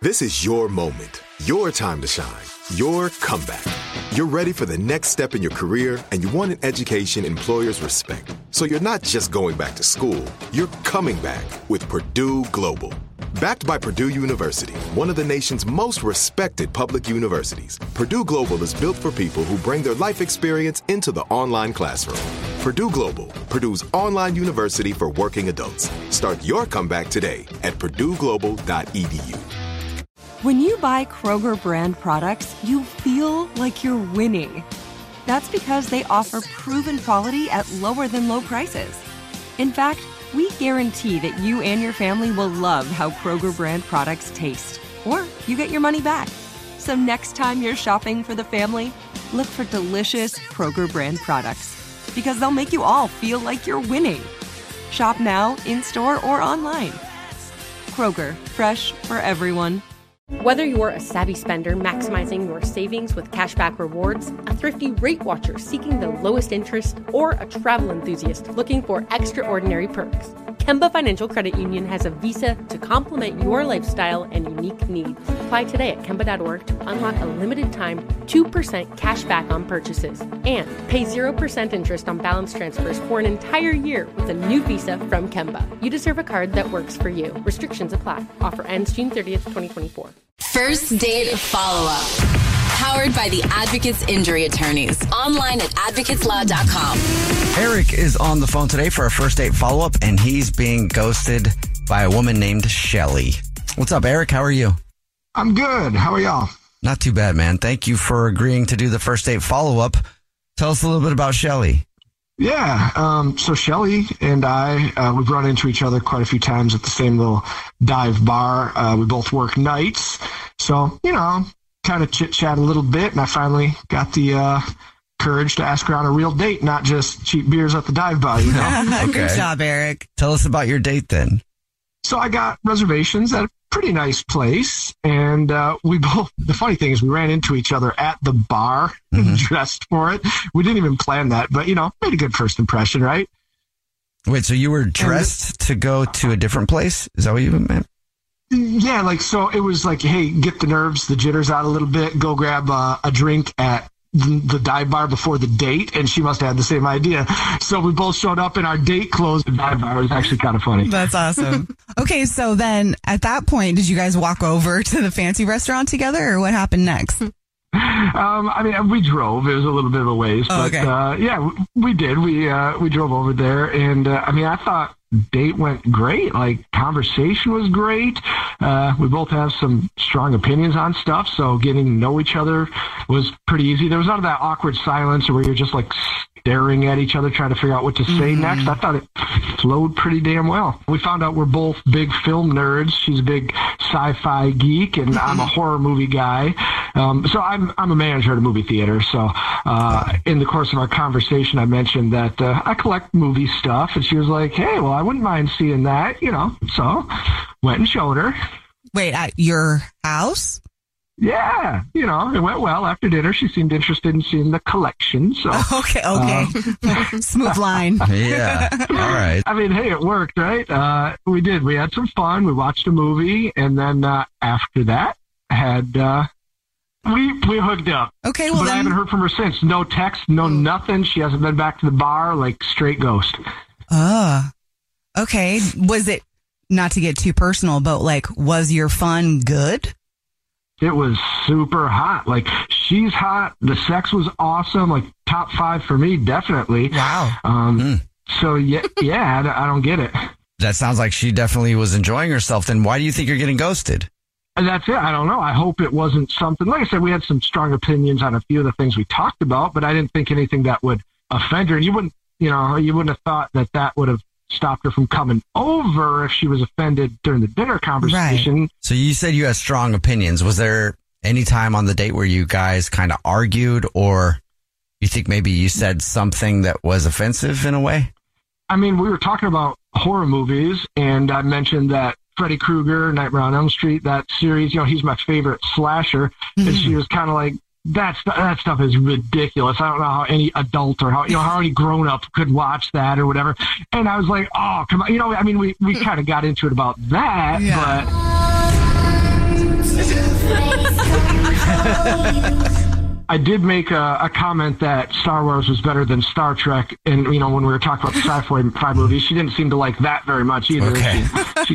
This is your moment, your time to shine, your comeback. You're ready for the next step in your career, and you want an education employers respect. So you're not just going back to school, you're coming back with Purdue Global. Backed by Purdue University, one of the nation's most respected public universities, Purdue Global is built for people who bring their life experience into the online classroom. Purdue Global, Purdue's online university for working adults. Start your comeback today at purdueglobal.edu. When you buy Kroger brand products, you feel like you're winning. That's because they offer proven quality at lower than low prices. In fact, we guarantee that you and your family will love how Kroger brand products taste, or you get your money back. So next time you're shopping for the family, look for delicious Kroger brand products, because they'll make you all feel like you're winning. Shop now, in-store, or online. Kroger, fresh for everyone. Whether you're a savvy spender maximizing your savings with cashback rewards, a thrifty rate watcher seeking the lowest interest, or a travel enthusiast looking for extraordinary perks, Kemba Financial Credit Union has a visa to complement your lifestyle and unique needs. Apply today at Kemba.org to unlock a limited-time 2% cash back on purchases and pay 0% interest on balance transfers for an entire year with a new visa from Kemba. You deserve a card that works for you. Restrictions apply. Offer ends June 30th, 2024. First Date Follow-Up. Powered by the Advocates Injury Attorneys. Online at advocateslaw.com. Eric is on the phone today for a first date follow-up, and he's being ghosted by a woman named Shelly. What's up, Eric? How are you? I'm good. How are y'all? Not too bad, man. Thank you for agreeing to do the first date follow-up. Tell us a little bit about Shelly. Yeah. So Shelly and I, we've run into each other quite a few times at the same little dive bar. We both work nights. So, kind of chit-chat a little bit, and I finally got the courage to ask her on a real date, not just cheap beers at the dive bar, Okay. Good job, Eric. Tell us about your date then. So I got reservations at a pretty nice place, and we both, the funny thing is we ran into each other at the bar, dressed for it. We didn't even plan that, but, made a good first impression, right? Wait, so you were dressed to go to a different place? Is that what you meant? Yeah, so it was like, hey, get the nerves, the jitters out a little bit, go grab a drink at the dive bar before the date, and she must have had the same idea. So we both showed up in our date clothes at the dive bar. It was actually kind of funny. That's awesome. Okay, so then at that point, did you guys walk over to the fancy restaurant together, or what happened next? We drove. It was a little bit of a ways, but yeah, we did. We drove over there, and I thought date went great. Like, conversation was great. We both have some strong opinions on stuff, so getting to know each other was pretty easy. There was none of that awkward silence where you're just like staring at each other trying to figure out what to say next. I thought it flowed pretty damn well. We found out we're both big film nerds. She's a big sci-fi geek, and I'm a horror movie guy. So I'm a manager at a movie theater. So in the course of our conversation, I mentioned that I collect movie stuff, and she was like, hey, well, I wouldn't mind seeing that, So went and showed her. Wait, at your house? Yeah, it went well. After dinner, she seemed interested in seeing the collection. So okay. Smooth line. Yeah. All right. Hey, it worked, right? We did. We had some fun. We watched a movie, and then after that, had we hooked up. Okay, well, but I haven't heard from her since. No text, no nothing. She hasn't been back to the bar. Like, straight ghost. Okay. Was it, not to get too personal, but was your fun good? It was super hot. Like, she's hot. The sex was awesome. Like, top 5 for me, definitely. Wow. So, yeah, I don't get it. That sounds like she definitely was enjoying herself. Then why do you think you're getting ghosted? And that's it. I don't know. I hope it wasn't something, like I said, we had some strong opinions on a few of the things we talked about, but I didn't think anything that would offend her. And you wouldn't have thought that would have stopped her from coming over if she was offended during the dinner conversation. Right. So you said you had strong opinions. Was there any time on the date where you guys kind of argued, or you think maybe you said something that was offensive in a way? We were talking about horror movies, and I mentioned that Freddy Krueger, Nightmare on Elm Street, that series, he's my favorite slasher. And she was kind of like, that stuff is ridiculous. I don't know how any adult or how any grown up could watch that or whatever. And I was like, oh, come on. We kind of got into it about that, but I did make a comment that Star Wars was better than Star Trek. And, when we were talking about the sci-fi movies, she didn't seem to like that very much either. Okay.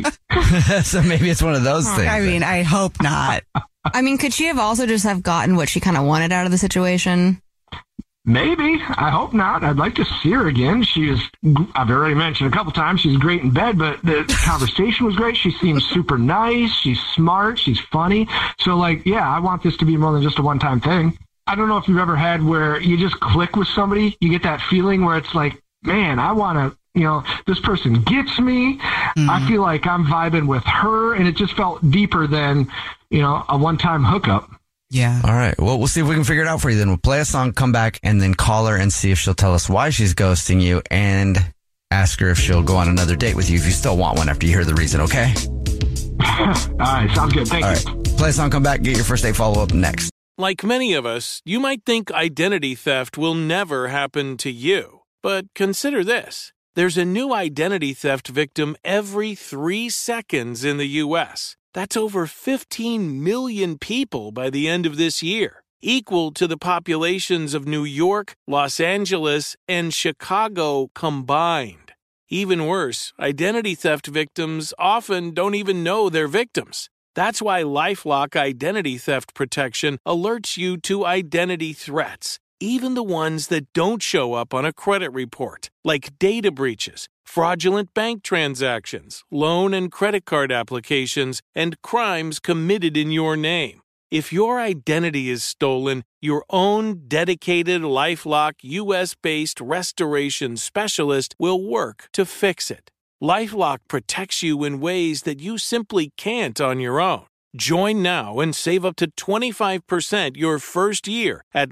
So maybe it's one of those things. I mean, I hope not. I mean, could she have also just have gotten what she kind of wanted out of the situation? Maybe. I hope not. I'd like to see her again. I've already mentioned a couple times, she's great in bed, but the conversation was great. She seems super nice. She's smart. She's funny. So, I want this to be more than just a one-time thing. I don't know if you've ever had where you just click with somebody. You get that feeling where it's like, man, I want to, this person gets me. I feel like I'm vibing with her, and it just felt deeper than, a one-time hookup. Yeah. All right. Well, we'll see if we can figure it out for you. Then we'll play a song, come back, and then call her and see if she'll tell us why she's ghosting you, and ask her if she'll go on another date with you if you still want one after you hear the reason, okay? All right. Sounds good. Thank you. Right. Play a song, come back, get your first date follow-up next. Like many of us, you might think identity theft will never happen to you. But consider this. There's a new identity theft victim every 3 seconds in the U.S. That's over 15 million people by the end of this year, equal to the populations of New York, Los Angeles, and Chicago combined. Even worse, identity theft victims often don't even know they're victims. That's why LifeLock Identity Theft Protection alerts you to identity threats, even the ones that don't show up on a credit report, like data breaches, fraudulent bank transactions, loan and credit card applications, and crimes committed in your name. If your identity is stolen, your own dedicated LifeLock U.S.-based restoration specialist will work to fix it. LifeLock protects you in ways that you simply can't on your own. Join now and save up to 25% your first year at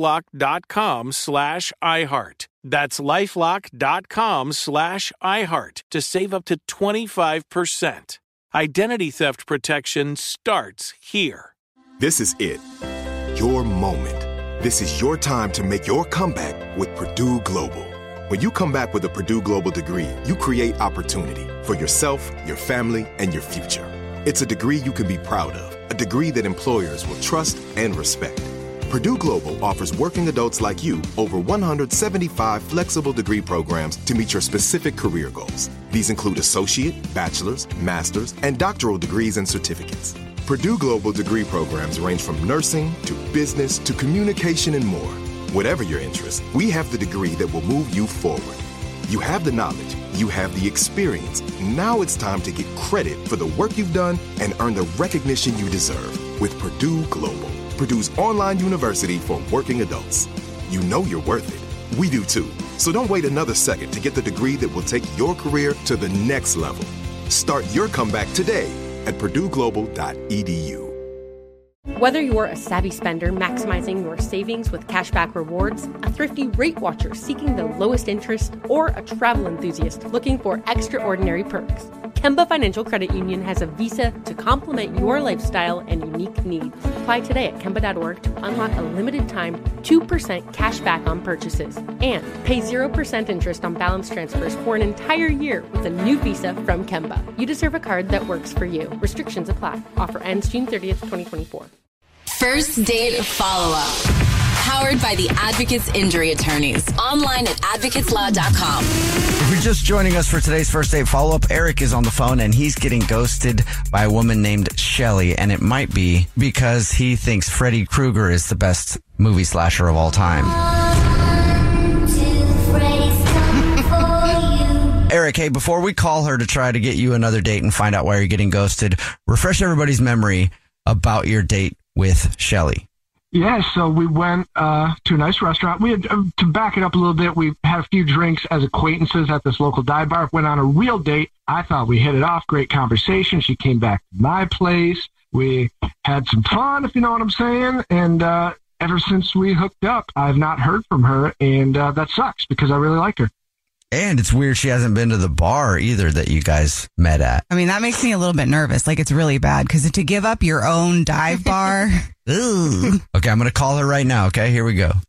LifeLock.com/iHeart. That's LifeLock.com/iHeart to save up to 25%. Identity theft protection starts here. This is it. Your moment. This is your time to make your comeback with Purdue Global. When you come back with a Purdue Global degree, you create opportunity for yourself, your family, and your future. It's a degree you can be proud of, a degree that employers will trust and respect. Purdue Global offers working adults like you over 175 flexible degree programs to meet your specific career goals. These include associate, bachelor's, master's, and doctoral degrees and certificates. Purdue Global degree programs range from nursing to business to communication and more. Whatever your interest, we have the degree that will move you forward. You have the knowledge, you have the experience. Now it's time to get credit for the work you've done and earn the recognition you deserve with Purdue Global, Purdue's online university for working adults. You know you're worth it. We do too. So don't wait another second to get the degree that will take your career to the next level. Start your comeback today at purdueglobal.edu. Whether you're a savvy spender maximizing your savings with cashback rewards, a thrifty rate watcher seeking the lowest interest, or a travel enthusiast looking for extraordinary perks, Kemba Financial Credit Union has a visa to complement your lifestyle and unique needs. Apply today at Kemba.org to unlock a limited time 2% cash back on purchases and pay 0% interest on balance transfers for an entire year with a new visa from Kemba. You deserve a card that works for you. Restrictions apply. Offer ends June 30th, 2024. First Date Follow-Up. Powered by the Advocates Injury Attorneys. Online at advocateslaw.com. If you're just joining us for today's First Date Follow-Up, Eric is on the phone and he's getting ghosted by a woman named Shelly. And it might be because he thinks Freddy Krueger is the best movie slasher of all time. Eric, hey, before we call her to try to get you another date and find out why you're getting ghosted, refresh everybody's memory about your date with Shelly. Yeah, so we went to a nice restaurant. We had, to back it up a little bit, we had a few drinks as acquaintances at this local dive bar. Went on a real date. I thought we hit it off. Great conversation. She came back to my place. We had some fun, if you know what I'm saying. And ever since we hooked up, I've not heard from her, and that sucks because I really like her. And it's weird she hasn't been to the bar either that you guys met at. I mean, that makes me a little bit nervous. Like, it's really bad because to give up your own dive bar. Ooh. Okay, I'm going to call her right now. Okay, here we go.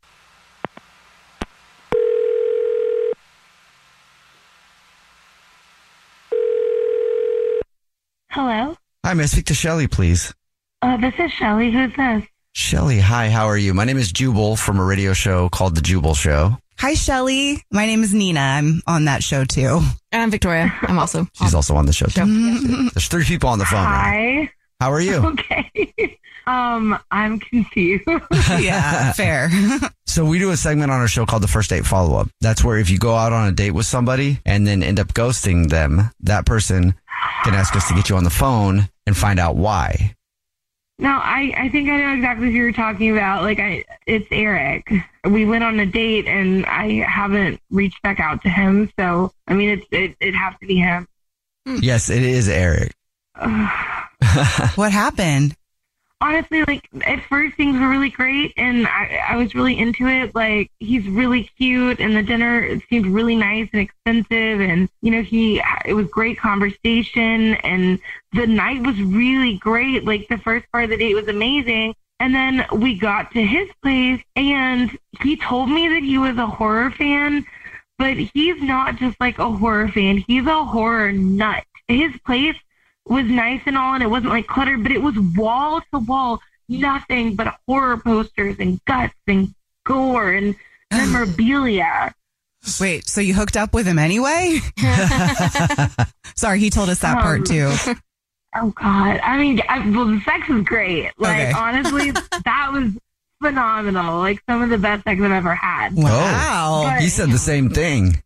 Hello? Hi, may I speak to Shelly, please? This is Shelly. Who's this? Shelly, hi, how are you? My name is Jubal from a radio show called The Jubal Show. Hi, Shelly. My name is Nina. I'm on that show, too. And I'm Victoria. I'm also. She's also on the show, too. There's 3 people on the phone. Hi. Right? How are you? Okay. I'm confused. Yeah, fair. So we do a segment on our show called the First Date Follow-Up. That's where if you go out on a date with somebody and then end up ghosting them, that person can ask us to get you on the phone and find out why. No, I think I know exactly who you're talking about. It's Eric. We went on a date and I haven't reached back out to him. So, I mean, it has to be him. Yes, it is Eric. What happened? Honestly, at first things were really great and I was really into it. He's really cute and the dinner seemed really nice and expensive and, it was great conversation and the night was really great. The first part of the date was amazing. And then we got to his place and he told me that he was a horror fan, but he's not just a horror fan. He's a horror nut. His place was nice and all, and it wasn't cluttered, but it was wall to wall, nothing but horror posters and guts and gore and memorabilia. Wait, so you hooked up with him anyway? Sorry, he told us that part too. Oh God. I mean, the sex was great. Honestly, that was phenomenal. Some of the best sex I've ever had. Wow. He said the same thing.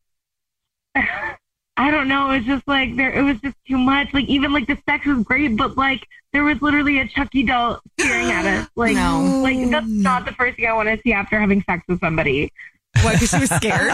I don't know. It was just it was just too much. Even the sex was great, but there was literally a Chucky doll staring at us. That's not the first thing I want to see after having sex with somebody. Why? Because she was scared.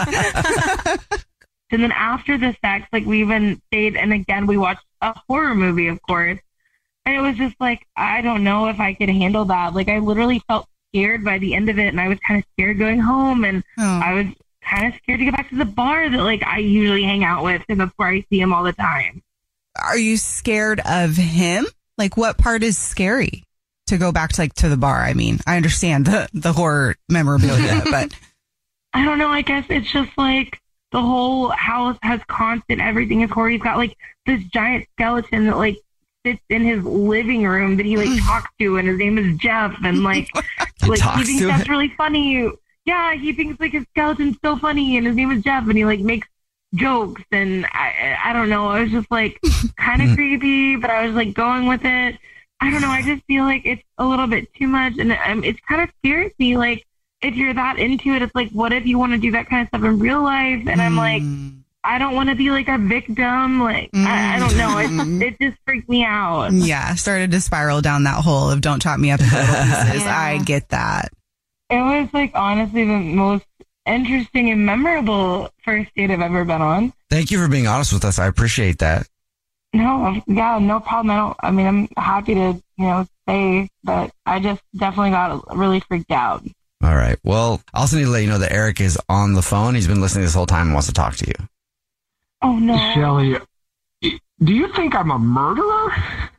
And then after the sex, we even stayed, and again we watched a horror movie, of course. And it was just I don't know if I could handle that. I literally felt scared by the end of it, and I was kind of scared going home, and I was kind of scared to get back to the bar that I usually hang out with, and that's where I see him all the time. Are you scared of him? What part is scary to go back to the bar? I mean, I understand the horror memorabilia, but I don't know. I guess it's just the whole house has constant, everything is horror. He's got this giant skeleton that sits in his living room that he talks to, and his name is Jeff, and he thinks that's really funny. Yeah, he thinks his skeleton's so funny and his name is Jeff and he makes jokes and I don't know. I was just kind of creepy, but I was going with it. I don't know. I just feel it's a little bit too much and it's kind of scares me. If you're that into it, it's what if you want to do that kind of stuff in real life? And I'm I don't want to be a victim. I don't know. It just freaked me out. Yeah, started to spiral down that hole of don't chop me up into little pieces. Yeah. I get that. It was honestly the most interesting and memorable first date I've ever been on. Thank you for being honest with us. I appreciate that. No, yeah, no problem. I'm happy to, say that I just definitely got really freaked out. All right. Well, I also need to let you know that Eric is on the phone. He's been listening this whole time and wants to talk to you. Oh, no. Shelly, do you think I'm a murderer?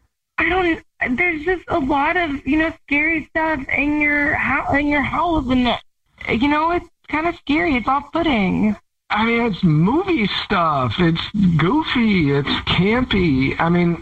There's just a lot of, scary stuff in your house, and, it's kind of scary. It's off-putting. I mean, it's movie stuff. It's goofy. It's campy. I mean,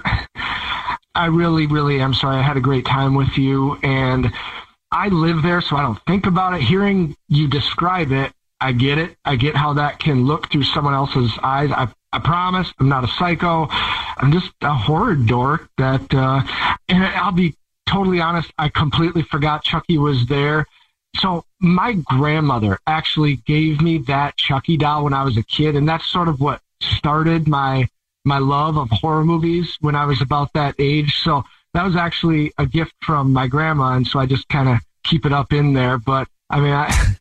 I really, really am sorry. I had a great time with you, and I live there, so I don't think about it. Hearing you describe it, I get it. I get how that can look through someone else's eyes. I promise I'm not a psycho. I'm just a horror dork that, and I'll be totally honest, I completely forgot Chucky was there. So my grandmother actually gave me that Chucky doll when I was a kid, and that's sort of what started my love of horror movies when I was about that age. So that was actually a gift from my grandma, and so I just kind of keep it up in there. But I mean,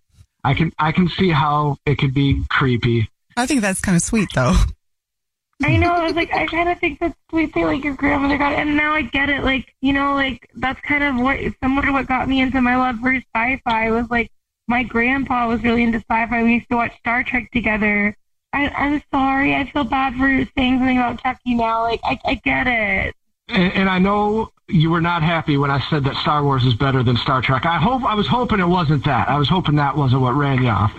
I can see how it could be creepy. I think that's kind of sweet, though. I know. I was I kind of think that's sweet thing, your grandmother got it, and now I get it. That's kind of what similar to what got me into my love for sci-fi was my grandpa was really into sci-fi. We used to watch Star Trek together. I'm sorry. I feel bad for saying something about Chucky now. I get it. And I know you were not happy when I said that Star Wars is better than Star Trek. I was hoping it wasn't that. I was hoping that wasn't what ran you off.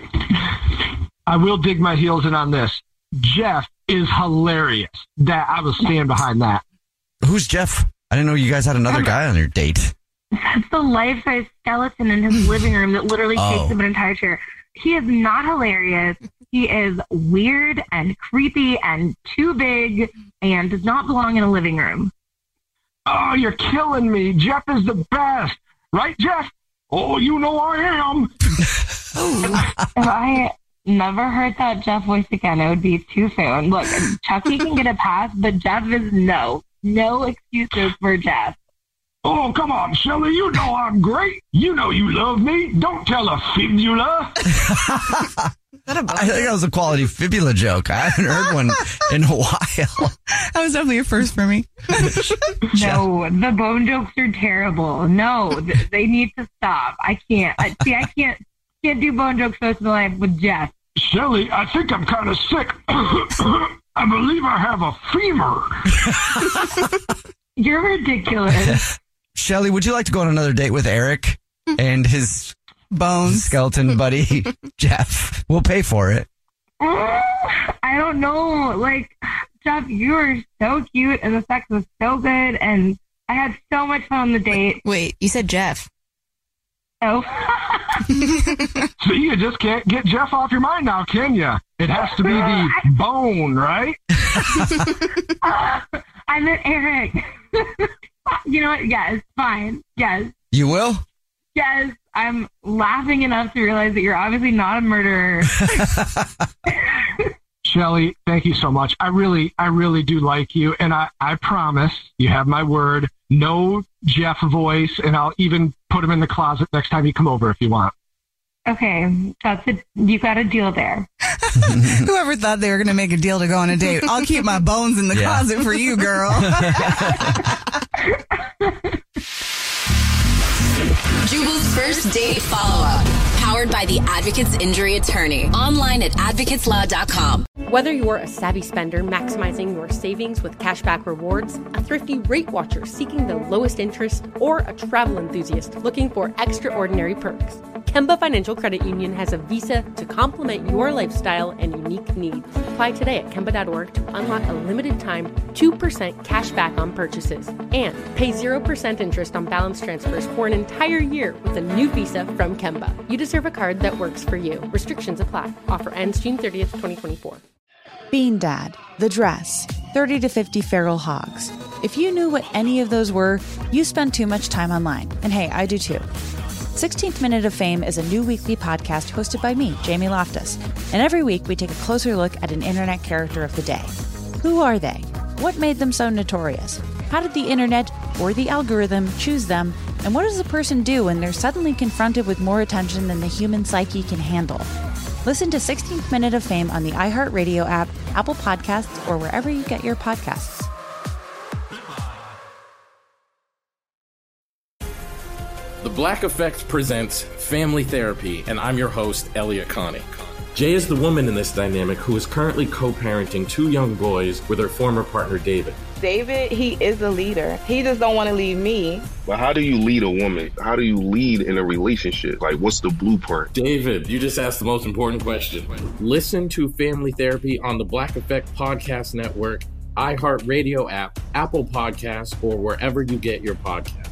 I will dig my heels in on this. Jeff is hilarious. That I will stand behind that. Who's Jeff? I didn't know you guys had another guy on your date. That's the life-size skeleton in his living room that literally takes up an entire chair. He is not hilarious. He is weird and creepy and too big and does not belong in a living room. Oh, you're killing me. Jeff is the best. Right, Jeff? Oh, you know I am. If I never heard that Jeff voice again, it would be too soon. Look, Chucky can get a pass, but Jeff is no excuses for Jeff. Oh, come on, Shelly. You know I'm great. You know you love me. Don't tell a fibula. I think that was a quality fibula joke. I haven't heard one in a while. That was definitely a first for me. No, the bone jokes are terrible. No, they need to stop. I can't. I can't do bone jokes most of the life with Jeff. Shelly, I think I'm kind of sick. I believe I have a fever. You're ridiculous. Shelly, would you like to go on another date with Eric and his bones skeleton buddy, Jeff? We'll pay for it. I don't know. Like, Jeff, you are so cute and the sex was so good and I had so much fun on the date. Wait, you said Jeff. Oh. So you just can't get Jeff off your mind now, can you? It has to be the bone, right? I meant Eric. You know what? Yes, fine. Yes. You will? Yes. I'm laughing enough to realize that you're obviously not a murderer. Shelly, thank you so much. I really do like you. And I promise, you have my word, no Jeff voice, and I'll even put him in the closet next time you come over if you want. Okay, that's it. You got a deal there. Whoever thought they were going to make a deal to go on a date? I'll keep my bones in the closet for you, girl. Jubal's first date follow-up. Powered by the Advocates Injury Attorney. Online at advocateslaw.com. Whether you're a savvy spender maximizing your savings with cashback rewards, a thrifty rate watcher seeking the lowest interest, or a travel enthusiast looking for extraordinary perks, Kemba Financial Credit Union has a visa to complement your lifestyle and unique needs. Apply today at Kemba.org to unlock a limited time 2% cash back on purchases and pay 0% interest on balance transfers for an entire year with a new visa from Kemba. You deserve a card that works for you. Restrictions apply. Offer ends June 30th, 2024. Bean Dad, The Dress, 30 to 50 Feral Hogs. If you knew what any of those were, you spend too much time online. And hey, I do too. 16th Minute of Fame is a new weekly podcast hosted by me, Jamie Loftus. And every week we take a closer look at an internet character of the day. Who are they? What made them so notorious? How did the internet or the algorithm choose them? And what does a person do when they're suddenly confronted with more attention than the human psyche can handle? Listen to 16th Minute of Fame on the iHeartRadio app, Apple Podcasts, or wherever you get your podcasts. The Black Effect presents Family Therapy, and I'm your host, Elliot Connie. Jay is the woman in this dynamic who is currently co-parenting 2 young boys with her former partner, David. David, he is a leader. He just don't want to leave me. But how do you lead a woman? How do you lead in a relationship? Like, what's the blueprint? David, you just asked the most important question. Listen to Family Therapy on the Black Effect Podcast Network, iHeartRadio app, Apple Podcasts, or wherever you get your podcasts.